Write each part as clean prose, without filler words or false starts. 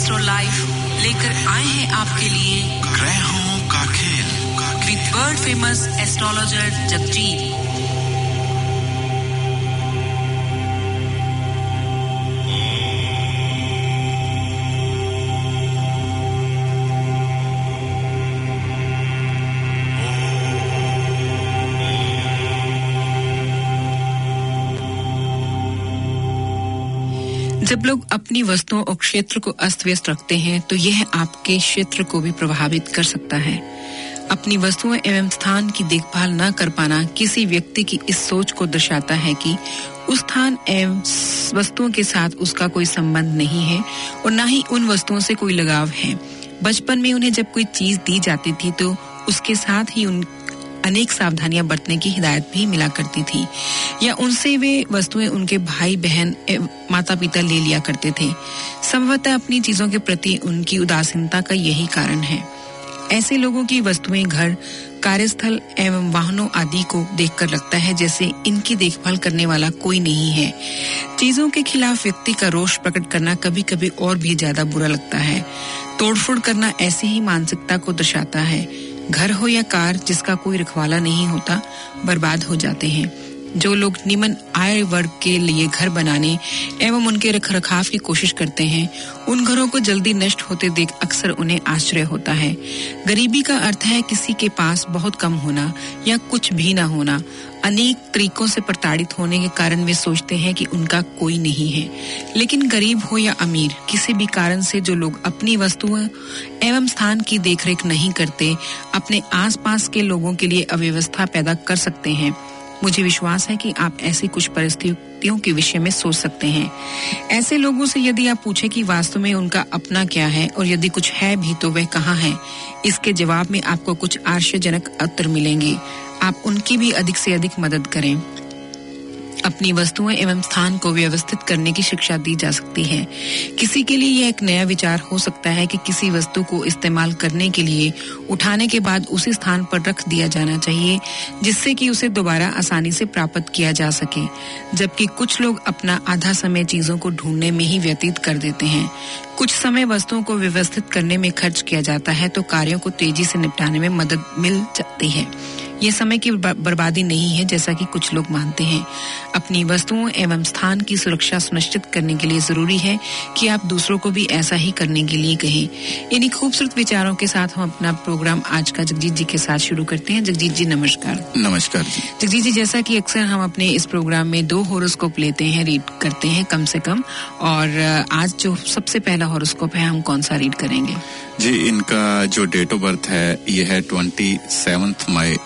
Astro life लेकर आए हैं आपके लिए ग्रहों का खेल with world famous astrologer Jagjit. जब लोग अपनी वस्तुओं और क्षेत्र को अस्त व्यस्त रखते हैं तो यह आपके क्षेत्र को भी प्रभावित कर सकता है। अपनी वस्तुओं एवं स्थान की देखभाल न कर पाना किसी व्यक्ति की इस सोच को दर्शाता है कि उस स्थान एवं वस्तुओं के साथ उसका कोई संबंध नहीं है और न ही उन वस्तुओं से कोई लगाव है। बचपन में उन्हें जब कोई चीज दी जाती थी तो उसके साथ ही अनेक सावधानियां बरतने की हिदायत भी मिला करती थी या उनसे वे वस्तुएं उनके भाई बहन माता पिता ले लिया करते थे। संभवतः अपनी चीजों के प्रति उनकी उदासीनता का यही कारण है। ऐसे लोगों की वस्तुएं घर, कार्यस्थल एवं वाहनों आदि को देखकर लगता है जैसे इनकी देखभाल करने वाला कोई नहीं है। चीजों के खिलाफ व्यक्ति का रोष प्रकट करना कभी-कभी और भी ज्यादा बुरा लगता है। तोड़फोड़ करना ऐसी ही मानसिकता को दर्शाता है। घर हो या कार जिसका कोई रखवाला नहीं होता बर्बाद हो जाते हैं। जो लोग निम्न आय वर्ग के लिए घर बनाने एवं उनके रखरखाव की कोशिश करते हैं उन घरों को जल्दी नष्ट होते देख अक्सर उन्हें आश्चर्य होता है। गरीबी का अर्थ है किसी के पास बहुत कम होना या कुछ भी न होना। अनेक तरीकों से प्रताड़ित होने के कारण वे सोचते हैं कि उनका कोई नहीं है। लेकिन गरीब हो या अमीर, किसी भी कारण से जो लोग अपनी वस्तुओं एवं स्थान की देखरेख नहीं करते अपने आसपास के लोगों के लिए अव्यवस्था पैदा कर सकते हैं। मुझे विश्वास है कि आप ऐसी कुछ परिस्थितियों के विषय में सोच सकते हैं। ऐसे लोगों से यदि आप पूछें कि वास्तव में उनका अपना क्या है और यदि कुछ है भी तो वह कहाँ है, इसके जवाब में आपको कुछ आश्चर्यजनक उत्तर मिलेंगे। आप उनकी भी अधिक से अधिक मदद करें। अपनी वस्तुएं एवं स्थान को व्यवस्थित करने की शिक्षा दी जा सकती है। किसी के लिए यह एक नया विचार हो सकता है कि किसी वस्तु को इस्तेमाल करने के लिए उठाने के बाद उसी स्थान पर रख दिया जाना चाहिए जिससे कि उसे दोबारा आसानी से प्राप्त किया जा सके, जबकि कुछ लोग अपना आधा समय चीजों को ढूंढने में ही व्यतीत कर देते हैं। कुछ समय वस्तुओं को व्यवस्थित करने में खर्च किया जाता है तो कार्यों को तेजी से निपटाने में मदद मिल जाती है। ये समय की बर्बादी नहीं है जैसा कि कुछ लोग मानते हैं। अपनी वस्तुओं एवं स्थान की सुरक्षा सुनिश्चित करने के लिए जरूरी है कि आप दूसरों को भी ऐसा ही करने के लिए कहें। इन्हीं खूबसूरत विचारों के साथ हम अपना प्रोग्राम आज का जगजीत जी के साथ शुरू करते हैं। जगजीत जी नमस्कार। नमस्कार जी। जगजीत जी, जैसा कि अक्सर हम अपने इस प्रोग्राम में 2 हॉरोस्कोप लेते हैं, रीड करते हैं कम से कम, और आज जो सबसे पहला हॉरोस्कोप है हम कौन सा रीड करेंगे? जी, इनका जो डेट ऑफ बर्थ है ये है 27 मई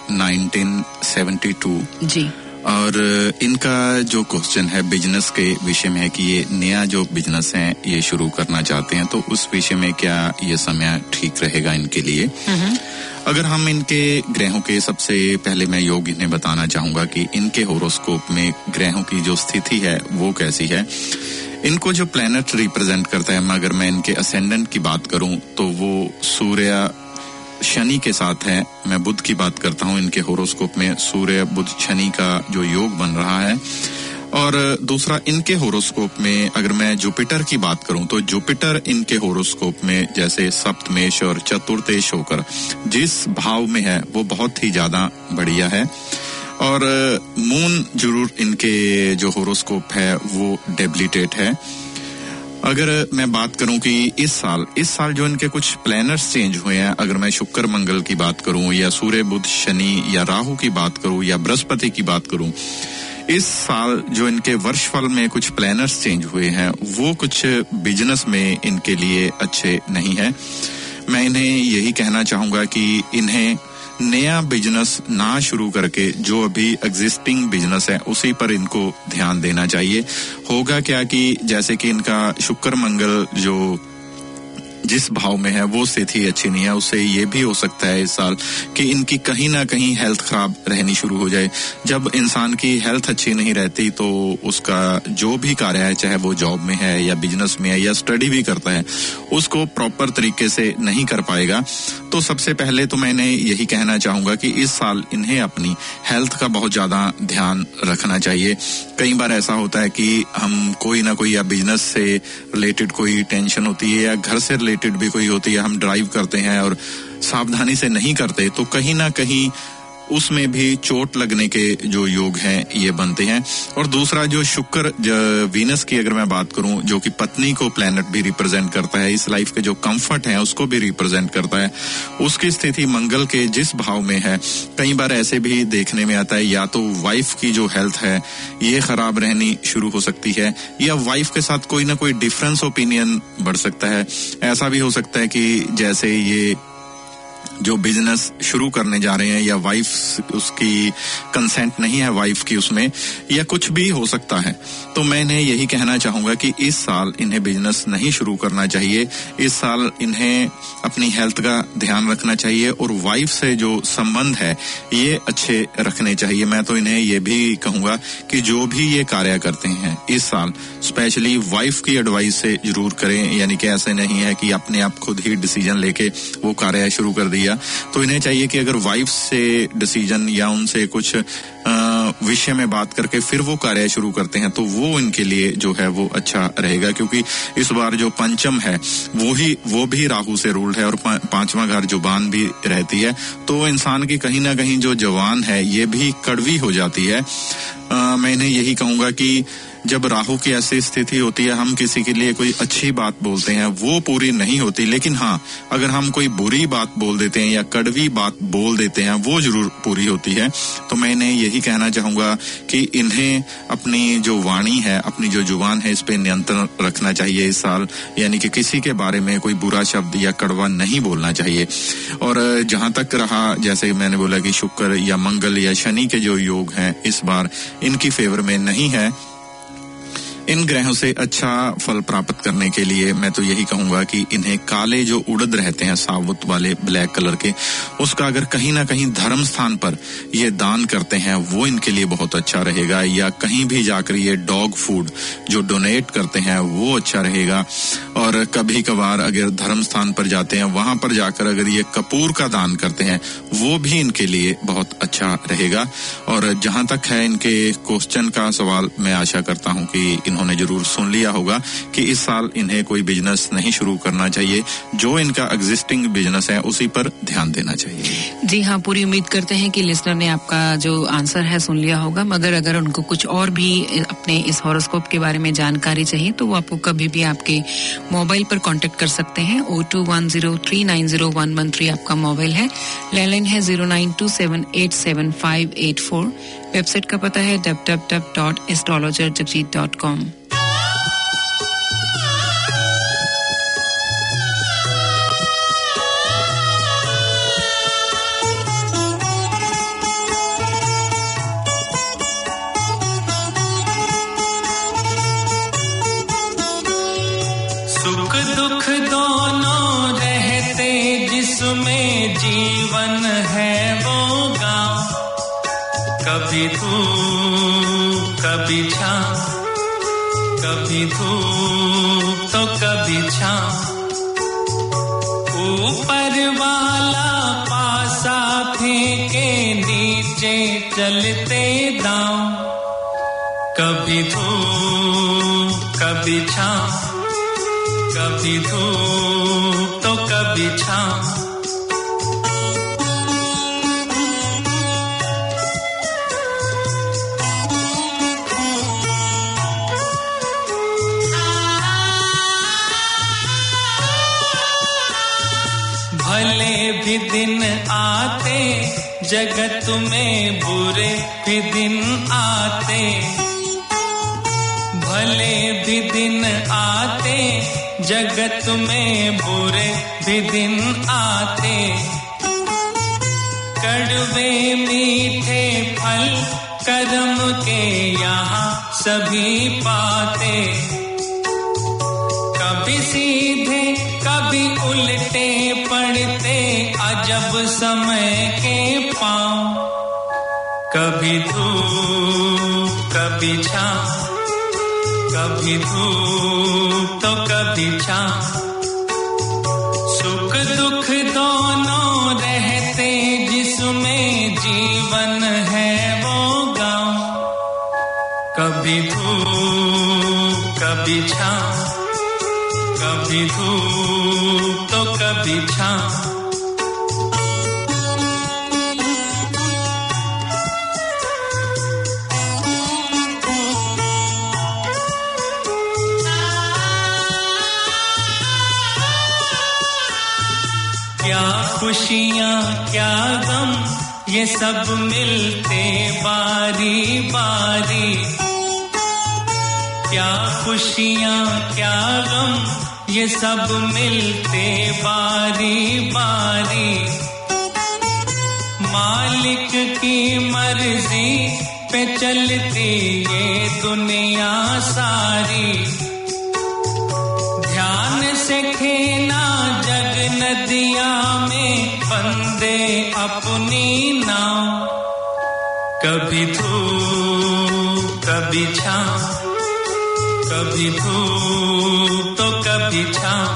1972 जी। और इनका जो क्वेश्चन है बिजनेस के विषय में है कि ये नया जो बिजनेस है ये शुरू करना चाहते हैं तो उस विषय में क्या ये समय ठीक रहेगा इनके लिए। अगर हम इनके ग्रहों के सबसे पहले मैं योग इन्हें बताना चाहूंगा कि इनके होरोस्कोप में ग्रहों की जो स्थिति है वो कैसी है। इनको जो प्लैनेट रिप्रेजेंट करता है, अगर मैं इनके असेंडेंट की बात करूं तो वो सूर्य शनि के साथ है। मैं बुध की बात करता हूं, इनके होरोस्कोप में सूर्य बुध शनि का जो योग बन रहा है। और दूसरा इनके होरोस्कोप में अगर मैं जुपिटर की बात करूं तो जुपिटर इनके होरोस्कोप में जैसे सप्तमेश और चतुर्थेश होकर जिस भाव में है वो बहुत ही ज्यादा बढ़िया है। और मून जरूर इनके जो होरोस्कोप है वो डेबिलिटेट है। अगर मैं बात करूं कि इस साल जो इनके कुछ प्लैनेट्स चेंज हुए हैं, अगर मैं शुक्र मंगल की बात करूं या सूर्य बुध शनि या राहु की बात करूं या बृहस्पति की बात करूं, इस साल जो इनके वर्षफल में कुछ प्लैनेट्स चेंज हुए हैं वो कुछ बिजनेस में इनके लिए अच्छे नहीं है। मैं इन्हें यही कहना चाहूंगा कि इन्हें नया बिजनेस ना शुरू करके जो अभी एग्जिस्टिंग बिजनेस है उसी पर इनको ध्यान देना चाहिए। होगा क्या कि जैसे कि इनका शुक्र मंगल जो जिस भाव में है वो स्थिति अच्छी नहीं है। उससे ये भी हो सकता है इस साल कि इनकी कहीं ना कहीं हेल्थ खराब रहनी शुरू हो जाए। जब इंसान की हेल्थ अच्छी नहीं रहती तो उसका जो भी कार्य है, चाहे वो जॉब में है या बिजनेस में है या स्टडी भी करता है, उसको प्रॉपर तरीके से नहीं कर पाएगा। तो सबसे पहले तो मैंने यही कहना चाहूंगा कि इस साल इन्हें अपनी हेल्थ का बहुत ज्यादा ध्यान रखना चाहिए। कई बार ऐसा होता है कि हम कोई ना कोई या बिजनेस से रिलेटेड कोई टेंशन होती है या घर से रिलेटेड भी कोई होती है, हम ड्राइव करते हैं और सावधानी से नहीं करते तो कहीं ना कहीं उसमें भी चोट लगने के जो योग हैं ये बनते हैं। और दूसरा जो शुक्र, वीनस की अगर मैं बात करूं, जो कि पत्नी को प्लैनेट भी रिप्रेजेंट करता है, इस लाइफ के जो कंफर्ट है उसको भी रिप्रेजेंट करता है, उसकी स्थिति मंगल के जिस भाव में है, कई बार ऐसे भी देखने में आता है या तो वाइफ की जो हेल्थ है ये खराब रहनी शुरू हो सकती है या वाइफ के साथ कोई ना कोई डिफरेंस ओपिनियन बढ़ सकता है। ऐसा भी हो सकता है कि जैसे ये जो बिजनेस शुरू करने जा रहे हैं या वाइफ उसकी कंसेंट नहीं है वाइफ की उसमें, या कुछ भी हो सकता है। तो मैंने यही कहना चाहूंगा कि इस साल इन्हें बिजनेस नहीं शुरू करना चाहिए। इस साल इन्हें अपनी हेल्थ का ध्यान रखना चाहिए और वाइफ से जो संबंध है ये अच्छे रखने चाहिए। मैं तो इन्हें ये भी कहूंगा कि जो भी ये कार्य करते हैं इस साल स्पेशली वाइफ की एडवाइस से जरूर करें, यानी कि ऐसे नहीं है कि अपने आप खुद ही डिसीजन लेके वो कार्य शुरू कर दिया। तो इन्हें चाहिए कि अगर वाइफ से डिसीजन या उनसे कुछ विषय में बात करके फिर वो कार्य शुरू करते हैं तो वो इनके लिए जो है वो अच्छा रहेगा, क्योंकि इस बार जो पंचम है वो भी राहु से रूल्ड है और पांचवा घर जुबान भी रहती है। तो इंसान की कहीं ना कहीं जो जवान है ये भी कड़वी हो जाती है। मैंने यही कहूंगा कि जब राहु की ऐसी स्थिति होती है, हम किसी के लिए कोई अच्छी बात बोलते हैं वो पूरी नहीं होती, लेकिन हाँ अगर हम कोई बुरी बात बोल देते हैं या कड़वी बात बोल देते हैं वो जरूर पूरी होती है। तो मैंने यही कहना चाहूंगा कि इन्हें अपनी जो वाणी है, अपनी जो जुबान है, इस पे नियंत्रण रखना चाहिए इस साल, यानी कि किसी के बारे में कोई बुरा शब्द या कड़वा नहीं बोलना चाहिए। और जहां तक रहा, जैसे मैंने बोला कि शुक्र या मंगल या शनि के जो योग हैं इस बार इनकी फेवर में नहीं है। इन ग्रहों से अच्छा फल प्राप्त करने के लिए मैं तो यही कहूंगा कि इन्हें काले जो उड़द रहते हैं साबुत वाले ब्लैक कलर के, उसका अगर कहीं ना कहीं धर्म स्थान पर ये दान करते हैं वो इनके लिए बहुत अच्छा रहेगा, या कहीं भी जाकर ये डॉग फूड जो डोनेट करते हैं वो अच्छा रहेगा। और कभी कभार अगर धर्म स्थान पर जाते हैं वहां पर जाकर अगर ये कपूर का दान करते हैं वो भी इनके लिए बहुत अच्छा रहेगा। और जहां तक है इनके क्वेश्चन का सवाल, मैं आशा करता हूं कि इन्होंने जरूर सुन लिया होगा कि इस साल इन्हें कोई बिजनेस नहीं शुरू करना चाहिए, जो इनका एग्जिस्टिंग बिजनेस है उसी पर ध्यान देना चाहिए। जी हाँ, पूरी उम्मीद करते हैं कि लिसनर ने आपका जो आंसर है सुन लिया होगा, मगर अगर उनको कुछ और भी अपने इस हॉरोस्कोप के बारे में जानकारी चाहिए तो वो आपको कभी भी आपके मोबाइल पर कांटेक्ट कर सकते हैं। 0210390113 आपका मोबाइल है, लैंडलाइन है 0927875584, वेबसाइट का पता है www.astrologerjagjit.com। सुख दुख दोनों रहते जिसमें जीवन है वो गाँव, कभी धूप कभी छाँव, कभी धूप तो कभी छाँव, ऊपर वाला पासा फेंके नीचे चलते दाँव, कभी धूप कभी छाँव, कभी धूप तो कभी छाँव। भले भी दिन आते जगत में, बुरे भी दिन आते, भले भी दिन आते जगत में, बुरे भी दिन आते, कड़वे मीठे फल कर्म के यहाँ सभी पाते, कभी सीधे कभी उल्टे पड़ते अजब समय के पांव, कभी धूप कभी छाँव, कभी धूप तो कभी छाँव, सुख दुख दोनों रहते जिसमें जीवन है वो गाँव, कभी धूप कभी छाँव, कभी धूप तो कभी छाँव। क्या खुशियाँ क्या गम ये सब मिलते बारी बारी, क्या खुशियाँ क्या गम ये सब मिलते बारी बारी, मालिक की मर्जी पे चलती ये दुनिया सारी, ध्यान से खेना जग नदिया में बंदे अपनी नाव, कभी धूप कभी छाँव, कभी धूप तो कभी छाँव,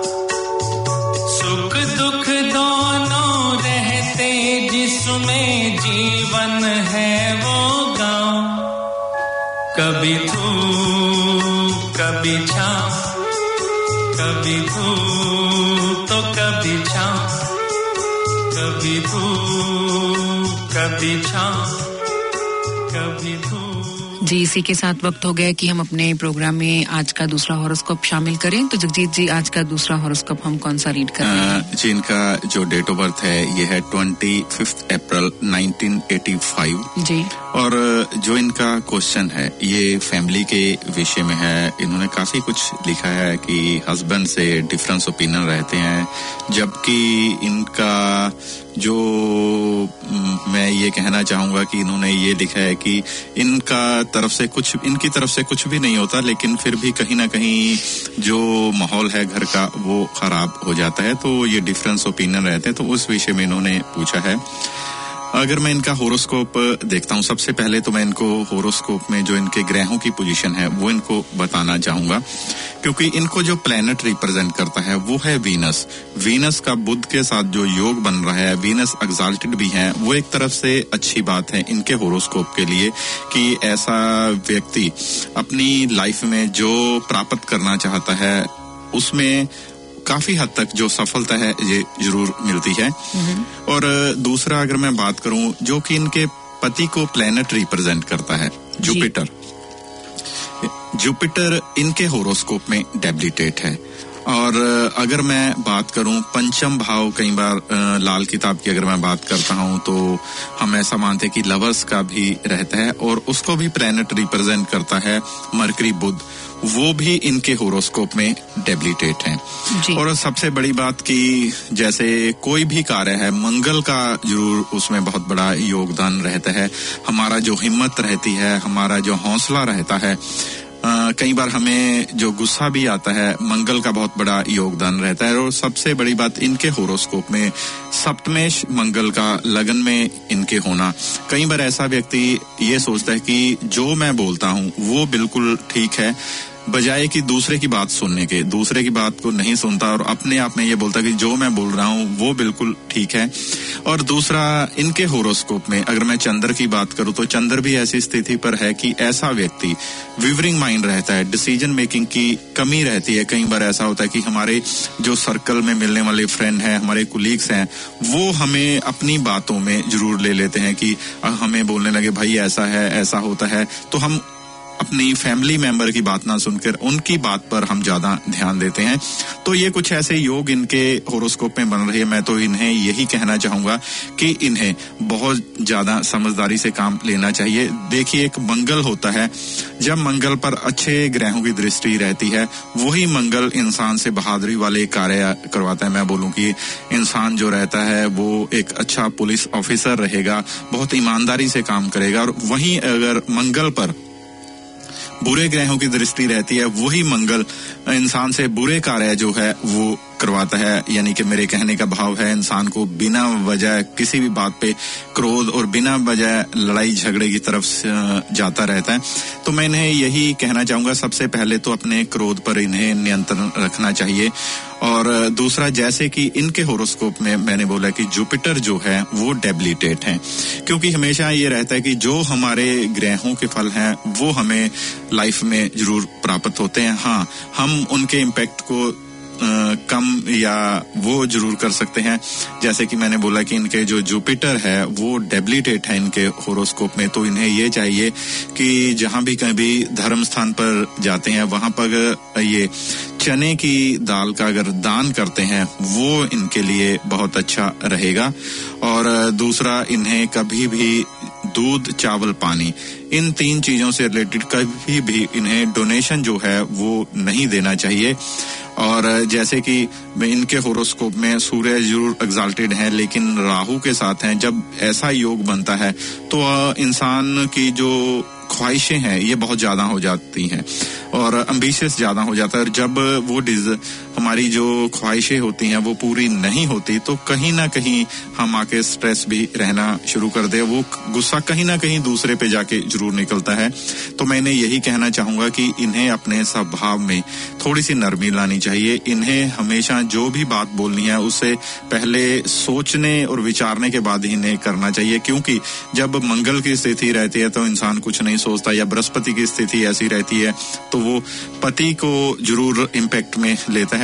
सुख दुख दोनों रहते जिसमें जीवन है वो गाँव, कभी धूप कभी छाँव, कभी धूप तो कभी छाँव, कभी धूप कभी छाँव, कभी धूप। जी, इसी के साथ वक्त हो गया कि हम अपने प्रोग्राम में आज का दूसरा हॉरोस्कोप शामिल करें। तो जगजीत जी, आज का दूसरा हॉरोस्कोप हम कौन सा रीड कर रहे हैं? जी, इनका जो डेट ऑफ बर्थ है ये है 25 अप्रैल 1985 जी, और जो इनका क्वेश्चन है ये फैमिली के विषय में है। इन्होंने काफी कुछ लिखा है कि हस्बैंड से डिफरेंस ओपिनियन रहते हैं, जबकि इनका जो मैं ये कहना चाहूंगा कि इन्होंने ये लिखा है कि इनकी तरफ से कुछ भी नहीं होता, लेकिन फिर भी कहीं ना कहीं जो माहौल है घर का वो खराब हो जाता है, तो ये डिफरेंस ओपिनियन रहते हैं। तो उस विषय में इन्होंने पूछा है। अगर मैं इनका होरोस्कोप देखता हूं, सबसे पहले तो मैं इनको होरोस्कोप में जो इनके ग्रहों की पोजीशन है वो इनको बताना चाहूंगा, क्योंकि इनको जो प्लैनेट रिप्रेजेंट करता है वो है वीनस। वीनस का बुध के साथ जो योग बन रहा है, वीनस एक्साल्टेड भी है, वो एक तरफ से अच्छी बात है इनके होरोस्कोप के लिए कि ऐसा व्यक्ति अपनी लाइफ में जो प्राप्त करना चाहता है उसमें काफी हद तक जो सफलता है ये जरूर मिलती है। और दूसरा अगर मैं बात करूं, जो कि इनके पति को प्लैनेट रिप्रेजेंट करता है, जुपिटर। जुपिटर इनके होरोस्कोप में डेबिलिटेट है। और अगर मैं बात करूं पंचम भाव, कई बार लाल किताब की अगर मैं बात करता हूं तो हम ऐसा मानते हैं कि लवर्स का भी रहता है, और उसको भी प्लैनेट रिप्रेजेंट करता है मरकरी बुध, वो भी इनके होरोस्कोप में डेबिलिटेट हैं। और सबसे बड़ी बात कि जैसे कोई भी कार्य है, मंगल का जरूर उसमें बहुत बड़ा योगदान रहता है। हमारा जो हिम्मत रहती है, हमारा जो हौसला रहता है, कई बार हमें जो गुस्सा भी आता है, मंगल का बहुत बड़ा योगदान रहता है। और सबसे बड़ी बात इनके होरोस्कोप में सप्तमेश मंगल का लगन में इनके होना। कई बार ऐसा व्यक्ति ये सोचता है कि जो मैं बोलता हूँ वो बिल्कुल ठीक है, बजाय कि दूसरे की बात सुनने के, दूसरे की बात को नहीं सुनता और अपने आप में ये बोलता कि जो मैं बोल रहा हूँ वो बिल्कुल ठीक है। और दूसरा, इनके होरोस्कोप में अगर मैं चंद्र की बात करूँ तो चंद्र भी ऐसी स्थिति पर है कि ऐसा व्यक्ति विवरिंग माइंड रहता है, डिसीजन मेकिंग की कमी रहती है। कई बार ऐसा होता है कि हमारे जो सर्कल में मिलने वाले फ्रेंड हैं, हमारे कुलीग्स हैं, वो हमें अपनी बातों में जरूर ले लेते हैं कि हमें बोलने लगे भाई ऐसा है, ऐसा होता है, तो हम अपनी फैमिली मेंबर की बात ना सुनकर उनकी बात पर हम ज्यादा ध्यान देते हैं। तो ये कुछ ऐसे योग इनके होरोस्कोप में बन रही है। मैं तो इन्हें यही कहना चाहूंगा कि इन्हें बहुत ज्यादा समझदारी से काम लेना चाहिए। देखिए, एक मंगल होता है, जब मंगल पर अच्छे ग्रहों की दृष्टि रहती है, वही मंगल इंसान से बहादुरी वाले कार्य करवाता है। मैं बोलूं कि इंसान जो रहता है वो एक अच्छा पुलिस ऑफिसर रहेगा, बहुत ईमानदारी से काम करेगा। और वहीं अगर मंगल पर बुरे ग्रहों की दृष्टि रहती है, वही मंगल इंसान से बुरे कार्य जो है वो करवाता है। यानी कि मेरे कहने का भाव है, इंसान को बिना वजह किसी भी बात पे क्रोध और बिना वजह लड़ाई झगड़े की तरफ जाता रहता है। तो मैं इन्हें यही कहना चाहूंगा, सबसे पहले तो अपने क्रोध पर इन्हें नियंत्रण रखना चाहिए। और दूसरा, जैसे कि इनके होरोस्कोप में मैंने बोला कि जुपिटर जो है वो डेबिलिटेट है, क्योंकि हमेशा ये रहता है कि जो हमारे ग्रहों के फल हैं वो हमें लाइफ में जरूर प्राप्त होते हैं। हाँ, हम उनके इम्पैक्ट को कम या वो जरूर कर सकते हैं। जैसे कि मैंने बोला कि इनके जो जुपिटर है वो डेबिलिटेट है इनके होरोस्कोप में, तो इन्हें ये चाहिए कि जहां भी कभी धर्म स्थान पर जाते हैं वहां पर ये चने की दाल का अगर दान करते हैं वो इनके लिए बहुत अच्छा रहेगा। और दूसरा, इन्हें कभी भी दूध, चावल, पानी, इन 3 चीजों से रिलेटेड कभी भी इन्हें डोनेशन जो है वो नहीं देना चाहिए। और जैसे कि इनके होरोस्कोप में सूर्य जरूर एक्साल्टेड है लेकिन राहु के साथ हैं, जब ऐसा योग बनता है तो इंसान की जो ख्वाहिशें हैं ये बहुत ज्यादा हो जाती हैं और एम्बिशियस ज्यादा हो जाता है। और जब वो हमारी जो ख्वाहिशें होती हैं वो पूरी नहीं होती तो कहीं ना कहीं हम आके स्ट्रेस भी रहना शुरू कर दे, वो गुस्सा कहीं ना कहीं दूसरे पे जाके जरूर निकलता है। तो मैंने यही कहना चाहूंगा कि इन्हें अपने स्वभाव में थोड़ी सी नरमी लानी चाहिए। इन्हें हमेशा जो भी बात बोलनी है उसे पहले सोचने और विचारने के बाद ही इन्हें करना चाहिए, क्योंकि जब मंगल की स्थिति रहती है तो इंसान कुछ नहीं सोचता, या बृहस्पति की स्थिति ऐसी रहती है तो वो पति को जरूर इम्पैक्ट में लेता है।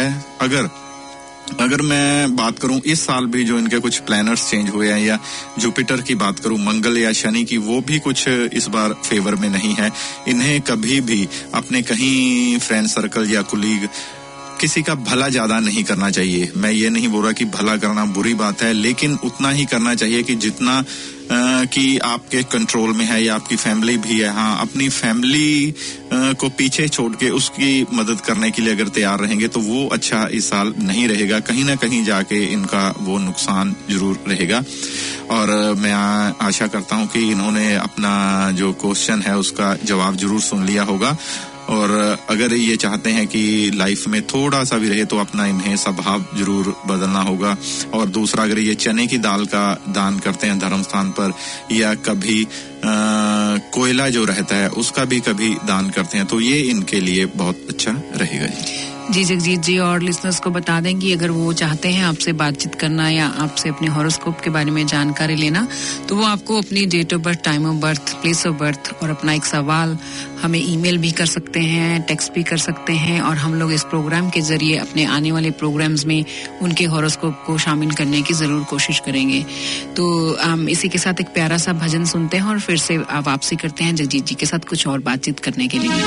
अगर मैं बात करूं इस साल भी जो इनके कुछ प्लैनेट्स चेंज हुए हैं, या जुपिटर की बात करूं, मंगल या शनि की, वो भी कुछ इस बार फेवर में नहीं है। इन्हें कभी भी अपने कहीं फ्रेंड सर्कल या कुलीग किसी का भला ज्यादा नहीं करना चाहिए। मैं ये नहीं बोल रहा कि भला करना बुरी बात है, लेकिन उतना ही करना चाहिए कि जितना कि आपके कंट्रोल में है या आपकी फैमिली भी है। हाँ, अपनी फैमिली को पीछे छोड़ के उसकी मदद करने के लिए अगर तैयार रहेंगे तो वो अच्छा इस साल नहीं रहेगा, कहीं ना कहीं जाके इनका वो नुकसान जरूर रहेगा। और मैं आशा करता हूँ कि इन्होंने अपना जो क्वेश्चन है उसका जवाब जरूर सुन लिया होगा। और अगर ये चाहते हैं कि लाइफ में थोड़ा सा भी रहे तो अपना इन्हें स्वभाव जरूर बदलना होगा। और दूसरा, अगर ये चने की दाल का दान करते हैं धर्म स्थान पर, या कभी कोयला जो रहता है उसका भी कभी दान करते हैं, तो ये इनके लिए बहुत अच्छा रहेगा। जी जगजीत जी, और लिसनर्स को बता दें कि अगर वो चाहते हैं आपसे बातचीत करना या आपसे अपने हॉरोस्कोप के बारे में जानकारी लेना, तो वो आपको अपनी date of birth, time of birth, place of birth और अपना एक सवाल हमें ईमेल भी कर सकते हैं, टेक्स्ट भी कर सकते हैं, और हम लोग इस प्रोग्राम के जरिए अपने आने वाले प्रोग्राम्स में उनके हॉरोस्कोप को शामिल करने की जरूर कोशिश करेंगे। तो हम इसी के साथ एक प्यारा सा भजन सुनते हैं और फिर से वापसी करते हैं जगजीत जी के साथ कुछ और बातचीत करने के लिए।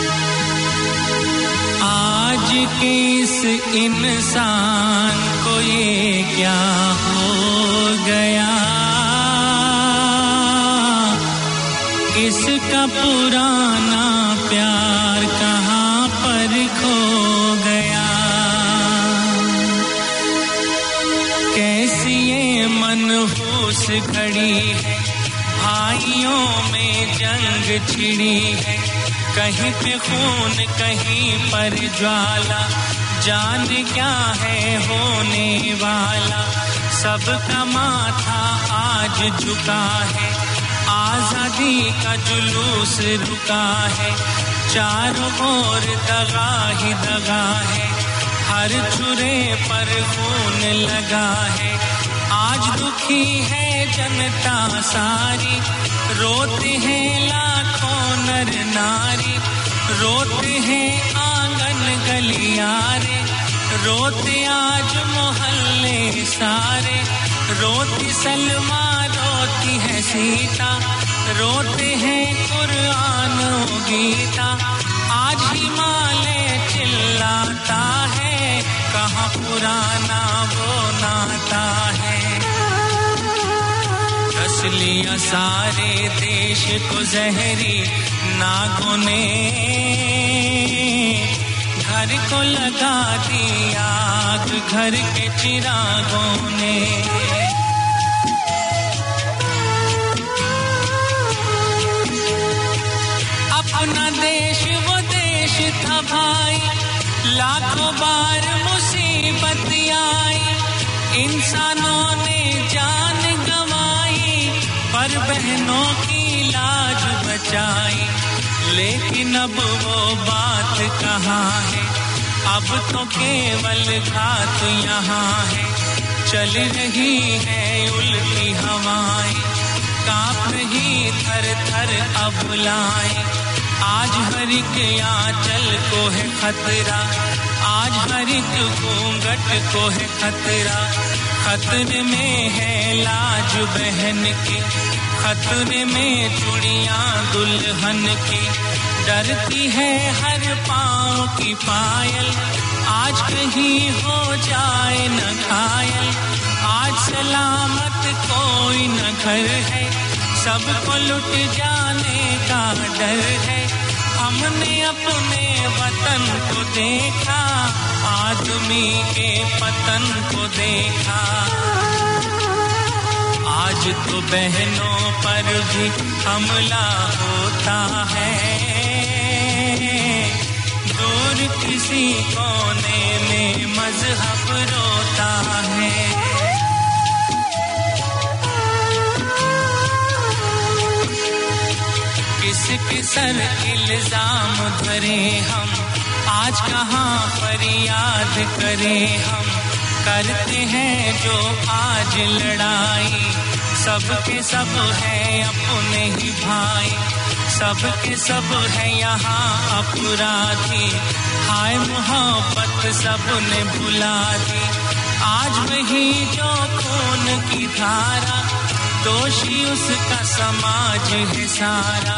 आज के इस इंसान को ये क्या हो गया, इसका पुराना प्यार कहाँ पर खो गया। कैसी ये मनहूस घड़ी है, भाइयों में जंग छिड़ी है, कहीं पे खून कहीं पर ज्वाला, जान क्या है होने वाला। सबका माथा आज झुका है, आजादी का जुलूस रुका है, चारों ओर दगा ही दगा है, हर छुरे पर खून लगा है। आज दुखी है जनता सारी, रोते हैं लाखों नर नारी, रोते हैं आंगन गलियारे, रोते आज मोहल्ले सारे, रोती सलमा रोती है सीता, रोते हैं कुरान गीता। आज हिमालय चिल्लाता है, कहाँ पुराना वो नाता है। रस लिया सारे देश को जहरी नागों ने, घर को लगा दिया आग घर के चिरागों ने। अपना देश वो देश था भाई, लाखों बार मुसीबत आई, इंसानों ने जान गंवाई, पर बहनों की लाज बचाई। लेकिन अब वो बात कहाँ है, अब तो केवल घात यहाँ है। चल रही है उल्टी हवाएं, कांप रही थर थर अबलाएं। आज हर एक आंचल को है खतरा, आज हर एक घूंघट को है खतरा। खतरे में है लाज बहन की, खतरे में चूड़ियां दुल्हन की। डरती है हर पाँव की पायल, आज कहीं हो जाए न घायल। आज सलामत कोई न घर है, सबको लुट जाने का डर है। हमने अपने वतन को देखा, आदमी के पतन को देखा। आज तो बहनों पर भी हमला होता है, दूर किसी कोने में मजहब रोता है। किसके सर इल्जाम धरे हम, आज कहाँ फरियाद करें हम। करते हैं जो आज लड़ाई, सबके सब है अपने ही भाई, सबके सब है यहाँ अपराधी। हाय मोहब्बत सबने भुला दी, आज वही जो खून की धारा, दोषी उसका समाज है सारा।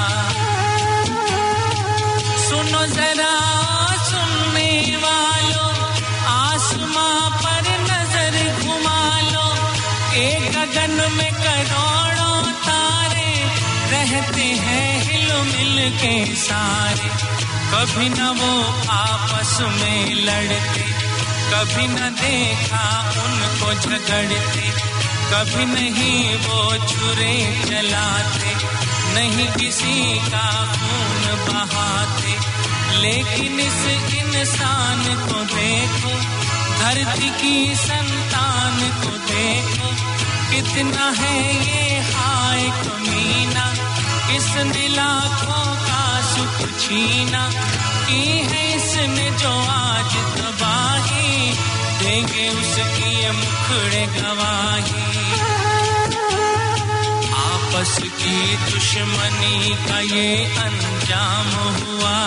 सुनो जरा सुनने वालों, आसमां पर नजर घुमा लो। एक गगन में करोड़ों तारे, रहते हैं हिल मिल के सारे। कभी न वो आपस में लड़ते, कभी न देखा उनको झगड़ते। कभी नहीं वो छुरे चलाते, नहीं किसी का खून बहाते। लेकिन इस इंसान को देखो, धरती की संतान को देखो, कितना है ये हाय कमीना। इसने लाखों का सुख छीना, की है इसने जो आज तबाही, देंगे उसकी ये मुखड़े गवाही। आपस की दुश्मनी का ये अंजाम हुआ,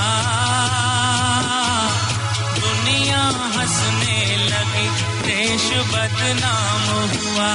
दुनिया हंसने लगी, देश बदनाम हुआ।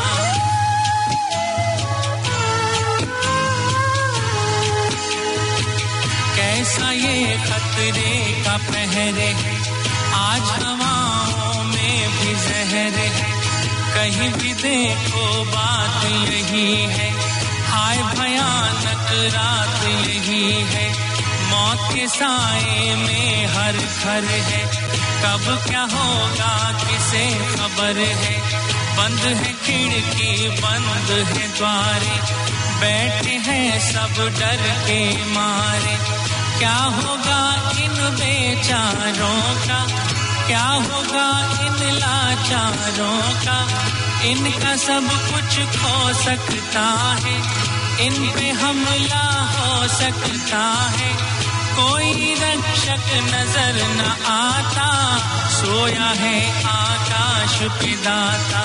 कैसा ये खतरे का पहरे है, आज हवाओं में भी जहर है। कहीं भी देखो बात यही है, हाय भयानक रात यही है। मौत के साए में हर घर है, कब क्या होगा किसे खबर है। बंद है खिड़की बंद है द्वारे, बैठे हैं सब डर के मारे। क्या होगा इन बेचारों का, क्या होगा इन लाचारों का। इनका सब कुछ खो सकता है, इन पे हमला हो सकता है। कोई रक्षक नजर न आता, सोया है आकाश पे दाता।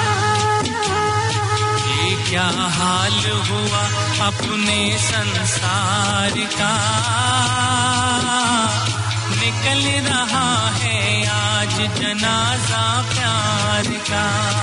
ये क्या हाल हुआ अपने संसार का, निकल रहा है आज जनाजा प्यार का।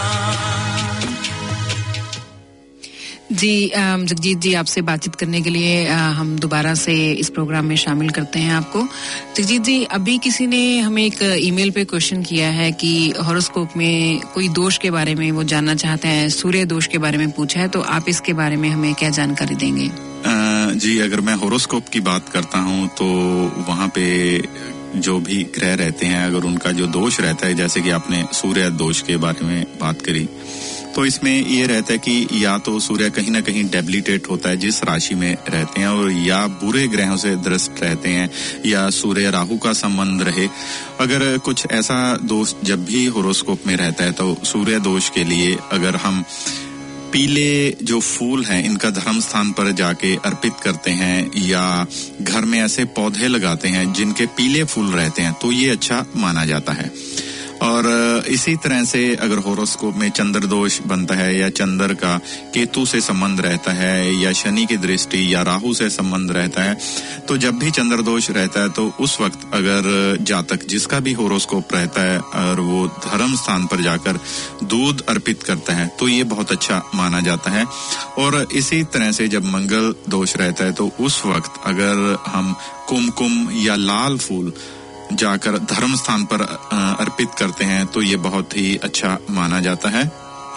जी जगजीत जी, आपसे बातचीत करने के लिए हम दोबारा से इस प्रोग्राम में शामिल करते हैं आपको। जगजीत जी, अभी किसी ने हमें एक ईमेल पे क्वेश्चन किया है कि हॉरोस्कोप में कोई दोष के बारे में वो जानना चाहते हैं, सूर्य दोष के बारे में पूछा है, तो आप इसके बारे में हमें क्या जानकारी देंगे? जी, अगर मैं हॉरोस्कोप की बात करता हूँ तो वहाँ पे जो भी ग्रह रहते हैं, अगर उनका जो दोष रहता है, जैसे कि आपने सूर्य दोष के बारे में बात करी, तो इसमें ये रहता है कि या तो सूर्य कहीं ना कहीं डेबिलिटेट होता है जिस राशि में रहते हैं, और या बुरे ग्रहों से ग्रस्त रहते हैं, या सूर्य राहु का संबंध रहे। अगर कुछ ऐसा दोष जब भी होरोस्कोप में रहता है तो सूर्य दोष के लिए अगर हम पीले जो फूल हैं इनका धर्म स्थान पर जाके अर्पित करते हैं, या घर में ऐसे पौधे लगाते हैं जिनके पीले फूल रहते हैं, तो ये अच्छा माना जाता है। और इसी तरह से अगर होरोस्कोप में चंद्र दोष बनता है, या चंद्र का केतु से संबंध रहता है, या शनि की दृष्टि या राहु से संबंध रहता है, तो जब भी चंद्र दोष रहता है तो उस वक्त अगर जातक जिसका भी होरोस्कोप रहता है और वो धर्म स्थान पर जाकर दूध अर्पित करता है तो ये बहुत अच्छा माना जाता है। और इसी तरह से जब मंगल दोष रहता है तो उस वक्त अगर हम कुमकुम या लाल फूल जाकर धर्म स्थान पर अर्पित करते हैं तो ये बहुत ही अच्छा माना जाता है।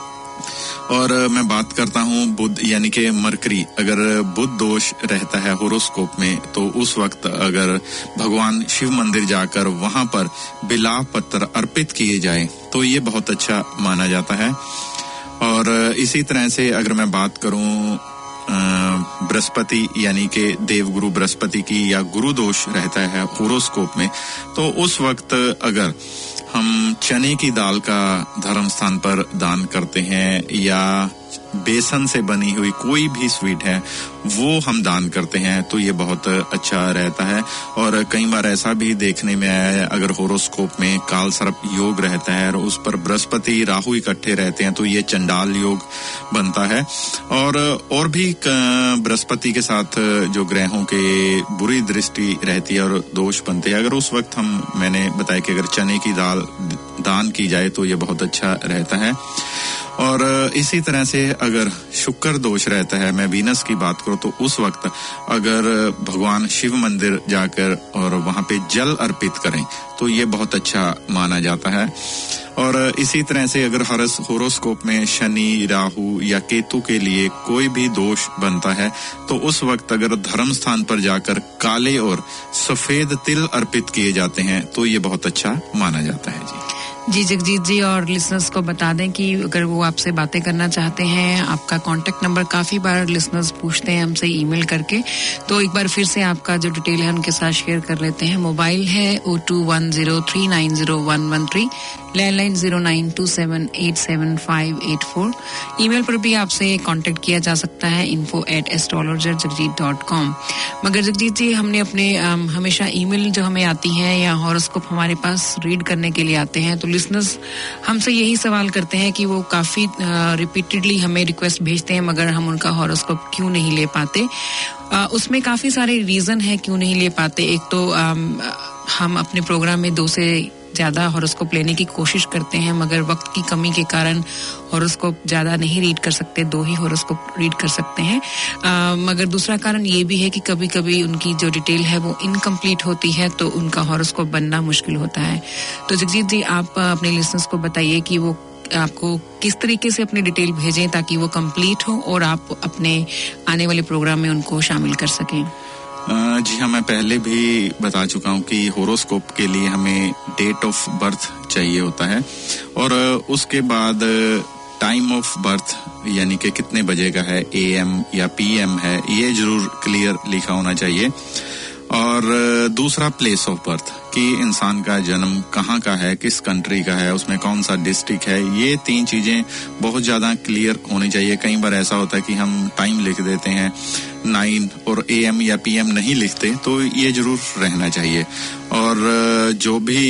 और मैं बात करता हूँ बुध यानी कि मरकरी, अगर बुध दोष रहता है होरोस्कोप में तो उस वक्त अगर भगवान शिव मंदिर जाकर वहां पर बिलाव पत्र अर्पित किए जाए तो ये बहुत अच्छा माना जाता है। और इसी तरह से अगर मैं बात करूँ बृहस्पति यानी कि देवगुरु बृहस्पति की या गुरु दोष रहता है होरोस्कोप में, तो उस वक्त अगर हम चने की दाल का धर्म स्थान पर दान करते हैं, या बेसन से बनी हुई कोई भी स्वीट है वो हम दान करते हैं तो ये बहुत अच्छा रहता है। और कई बार ऐसा भी देखने में आया है, अगर होरोस्कोप में काल सर्प योग रहता है और उस पर बृहस्पति राहु इकट्ठे रहते हैं तो ये चंडाल योग बनता है। और भी बृहस्पति के साथ जो ग्रहों के बुरी दृष्टि रहती है और दोष बनते हैं, अगर उस वक्त मैंने बताया कि अगर चने की दाल दान की जाए तो ये बहुत अच्छा रहता है। और इसी तरह से अगर शुक्र दोष रहता है, मैं वीनस की बात करूं तो उस वक्त अगर भगवान शिव मंदिर जाकर और वहां पे जल अर्पित करें तो ये बहुत अच्छा माना जाता है। और इसी तरह से अगर होरोस्कोप में शनि राहु या केतु के लिए कोई भी दोष बनता है तो उस वक्त अगर धर्म स्थान पर जाकर काले और सफेद तिल अर्पित किए जाते हैं तो ये बहुत अच्छा माना जाता है। जी जगजीत जी, और लिसनर्स को बता दें कि अगर वो आपसे बातें करना चाहते हैं, आपका कांटेक्ट नंबर काफी बार लिसनर्स पूछते हैं हमसे ईमेल करके, तो एक बार फिर से आपका जो डिटेल है उनके साथ शेयर कर लेते हैं। मोबाइल है 0210390113, लैंडलाइन 0927878584। ईमेल पर भी आपसे कांटेक्ट किया जा सकता है info@astrologerjagjit.com। मगर जगजीत जी, हमने अपने हमेशा ईमेल जो हमें आती है या हॉरोस्कोप हमारे पास रीड करने के लिए आते हैं तो लिसनर्स हमसे यही सवाल करते हैं कि वो काफी रिपीटेडली हमें रिक्वेस्ट भेजते हैं मगर हम उनका हॉरोस्कोप क्यों नहीं ले पाते। उसमें काफी सारे रीजन है क्यों नहीं ले पाते। एक तो हम अपने प्रोग्राम में 2 से ज्यादा हॉरोस्कोप लेने की कोशिश करते हैं मगर वक्त की कमी के कारण हॉरोस्कोप ज्यादा नहीं रीड कर सकते, 2 ही हॉरोस्कोप रीड कर सकते हैं। मगर दूसरा कारण ये भी है कि कभी कभी उनकी जो डिटेल है वो इनकम्प्लीट होती है तो उनका हॉरोस्कोप बनना मुश्किल होता है। तो जगजीत जी, आप अपने लिसनर्स को बताइए कि वो आपको किस तरीके से अपनी डिटेल भेजें ताकि वो कंप्लीट हो और आप अपने आने वाले प्रोग्राम में उनको शामिल कर सकें। जी हाँ, मैं पहले भी बता चुका हूँ कि होरोस्कोप के लिए हमें डेट ऑफ बर्थ चाहिए होता है और उसके बाद टाइम ऑफ बर्थ यानी कि कितने बजे का है, AM या PM है, ये जरूर क्लियर लिखा होना चाहिए। और दूसरा प्लेस ऑफ बर्थ कि इंसान का जन्म कहाँ का है, किस कंट्री का है, उसमें कौन सा डिस्ट्रिक्ट है, ये 3 चीजें बहुत ज्यादा क्लियर होनी चाहिए। कई बार ऐसा होता है कि हम टाइम लिख देते हैं 9 और AM या PM नहीं लिखते, तो ये जरूर रहना चाहिए। और जो भी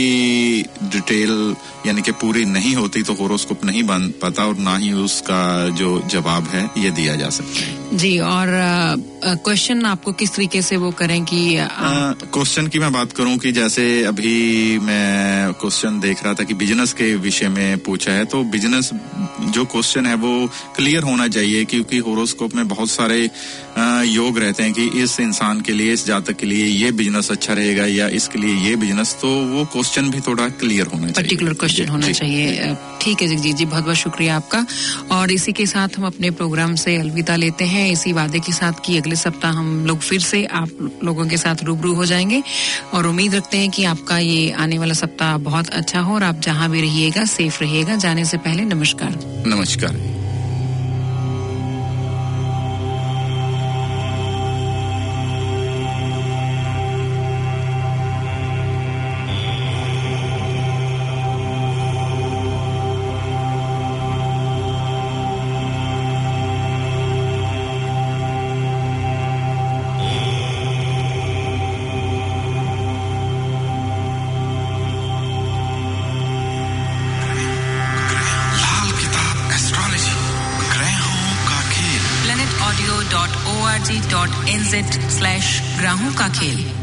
डिटेल यानी कि पूरी नहीं होती तो होरोस्कोप नहीं बन पाता और ना ही उसका जो जवाब है ये दिया जा सकता है। जी, और क्वेश्चन आपको किस तरीके से वो करें कि क्वेश्चन की मैं बात करूं कि जैसे अभी मैं क्वेश्चन देख रहा था कि बिजनेस के विषय में पूछा है, तो बिजनेस जो क्वेश्चन है वो क्लियर होना चाहिए क्योंकि होरोस्कोप में बहुत सारे योग रहते हैं कि इस इंसान के लिए, इस जातक के लिए ये बिजनेस अच्छा रहेगा या इसके लिए ये बिजनेस, तो वो क्वेश्चन भी थोड़ा क्लियर होना चाहिए, पर्टिकुलर क्वेश्चन होना चाहिए। ठीक है जगजीत जी, बहुत बहुत शुक्रिया आपका। और इसी के साथ हम अपने प्रोग्राम से अलविदा लेते हैं, इसी वादे के साथ कि अगले सप्ताह हम लोग फिर से आप लोगों के साथ रूबरू हो जाएंगे और उम्मीद रखते हैं कि आपका ये आने वाला सप्ताह बहुत अच्छा हो और आप जहां भी रहिएगा सेफ रहिएगा। जाने से पहले नमस्कार। नमस्कार। www.rti.org.nz/ग्राहों का खेल।